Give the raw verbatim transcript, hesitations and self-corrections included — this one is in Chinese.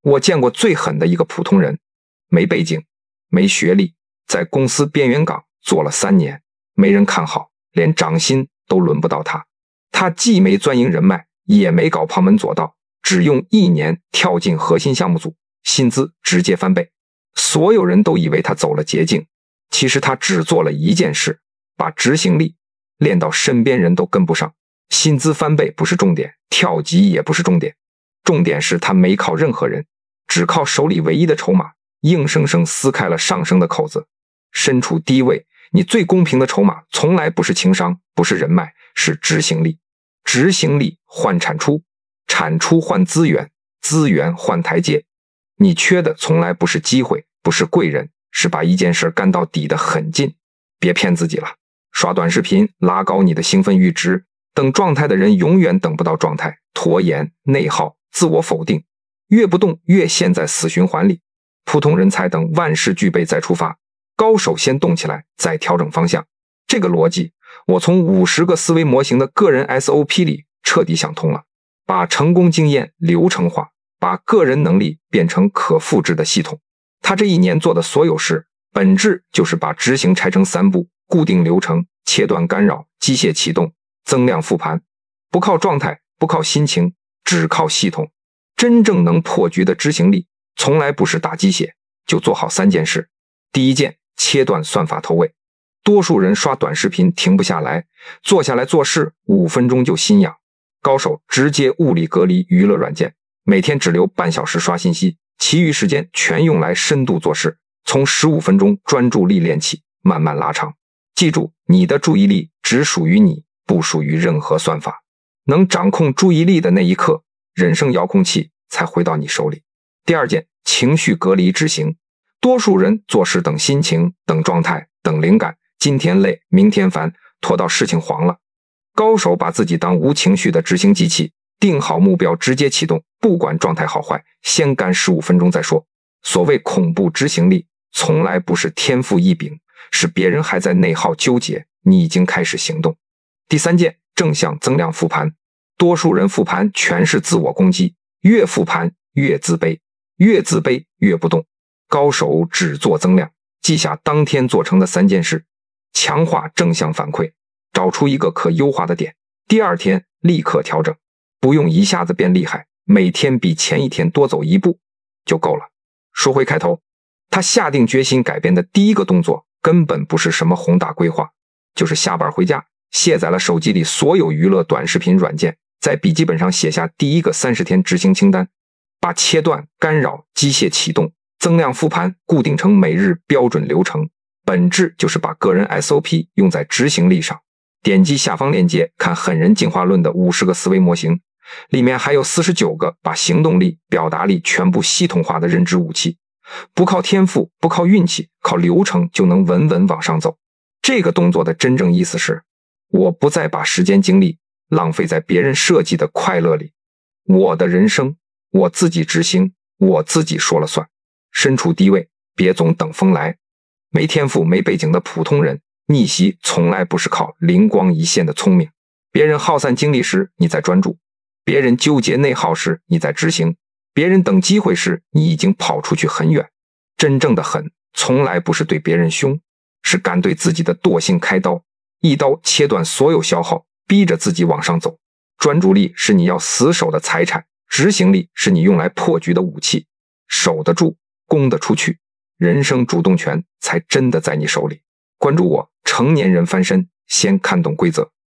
我见过最狠的一个普通人，没背景，没学历，在公司边缘岗做了三年，没人看好，连涨薪都轮不到他。他既没钻营人脉，也没搞旁门左道，只用一年跳进核心项目组，薪资直接翻倍。所有人都以为他走了捷径，其实他只做了一件事，把执行力练到身边人都跟不上。薪资翻倍不是重点，跳级也不是重点，重点是他没靠任何人，只靠手里唯一的筹码，硬生生撕开了上升的口子。身处低位，你最公平的筹码从来不是情商，不是人脉，是执行力。执行力换产出，产出换资源，资源换台阶。你缺的从来不是机会，不是贵人，是把一件事干到底的狠劲。别骗自己了，刷短视频拉高你的兴奋阈值，等状态的人永远等不到状态，拖延、内耗、自我否定，越不动越陷在死循环里。普通人才等万事俱备再出发，高手先动起来，再调整方向。这个逻辑，我从五十个思维模型的个人 S O P 里彻底想通了。把成功经验流程化，把个人能力变成可复制的系统。他这一年做的所有事，本质就是把执行拆成三步：固定流程、切断干扰、机械启动、增量复盘。不靠状态，不靠心情，只靠系统。真正能破局的执行力，从来不是打鸡血，就做好三件事。第一件，切断算法投喂。多数人刷短视频停不下来，坐下来做事五分钟就心痒。高手直接物理隔离娱乐软件，每天只留半小时刷信息，其余时间全用来深度做事，从十五分钟专注力练起，慢慢拉长。记住，你的注意力只属于你，不属于任何算法。能掌控注意力的那一刻，人生遥控器才回到你手里。第二件，情绪隔离执行。多数人做事等心情，等状态，等灵感，今天累，明天烦，拖到事情黄了。高手把自己当无情绪的执行机器，定好目标直接启动，不管状态好坏，先干十五分钟再说。所谓恐怖执行力，从来不是天赋异禀，是别人还在内耗纠结，你已经开始行动。第三件，正向增量复盘。多数人复盘全是自我攻击，越复盘越自卑，越自卑越不动。高手只做增量，记下当天做成的三件事，强化正向反馈，找出一个可优化的点，第二天立刻调整，不用一下子变厉害，每天比前一天多走一步就够了。说回开头，他下定决心改变的第一个动作，根本不是什么宏大规划，就是下班回家，卸载了手机里所有娱乐短视频软件，在笔记本上写下第一个三十天执行清单，把切断、干扰、机械启动、增量复盘固定成每日标准流程，本质就是把个人 S O P 用在执行力上。点击下方链接看狠人进化论的五十个思维模型，里面还有四十九个把行动力、表达力全部系统化的认知武器。不靠天赋，不靠运气，靠流程就能稳稳往上走。这个动作的真正意思是，我不再把时间精力浪费在别人设计的快乐里，我的人生我自己执行，我自己说了算。身处低位，别总等风来。没天赋没背景的普通人，逆袭从来不是靠灵光一现的聪明。别人耗散精力时，你在专注；别人纠结内耗时，你在执行；别人等机会时，你已经跑出去很远。真正的狠，从来不是对别人凶，是敢对自己的惰性开刀，一刀切断所有消耗，逼着自己往上走。专注力是你要死守的财产，执行力是你用来破局的武器。守得住，攻得出去，人生主动权才真的在你手里。关注我，成年人翻身，先看懂规则。